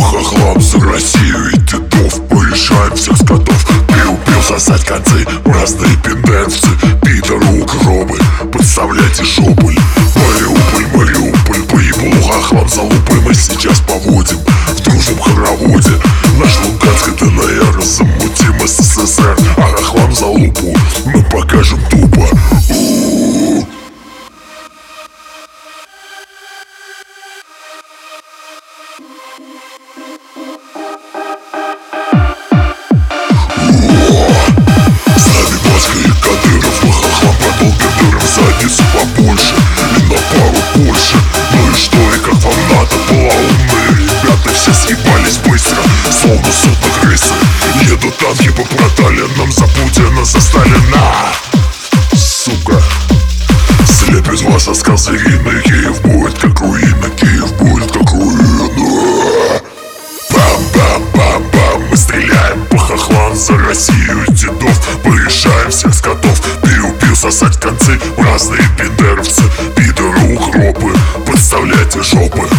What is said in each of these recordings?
хохлам за Россию и дедов. Порешаем всех скотов. Ты убил сосать концы, разные пиндеровцы, пидоры, угробы, подставляйте жопы. Мариуполь, Мариуполь, по еблу хохлам залупой мы сейчас поводим в дружном хороводе. Наш Луганский ДНР замутим СССР, а хохлам залупу мы покажем тупо. Задницу побольше и на пару больше. Ну и что, и как вам надо? Полоумные ребята все съебались быстро, словно судно крысы. Едут танки по проталинам, за Путина, за Сталина. Сука, слепит вас от скал серийный. Киев будет как руина, Киев будет как руина. Бам-бам-бам-бам, мы стреляем по хохлам за Россию и дедов. Порешаем всех скотов. Ты убил сосать концы, разные пиндеровцы, пидоры, угробы, подставляйте жопы.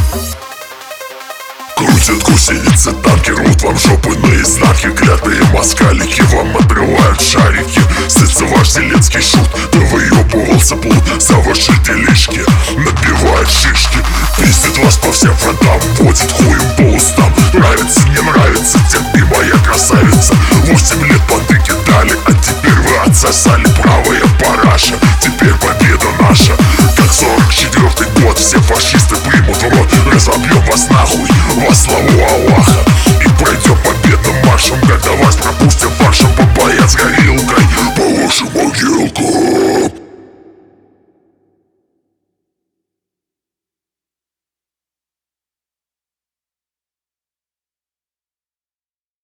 Крутят гусеницы, танки рвут вам жопы наизнанке. Клятые москалики вам отрывают шарики. Сытся ваш Зеленский шут, да выебывался плут за ваши делишки. Набивает шишки, пиздит вас по всем фронтам, водит хуем по устам. Нравится, не нравится, терпи, моя красавица. 8 лет понты дали, а теперь вы отсосали. Правая параша, теперь победа наша. Как 44-й год, все фашисты примут в рот. Разобьем вас нахуй во славу Аллаха и пройдем победным маршем, когда вас пропустим фаршем.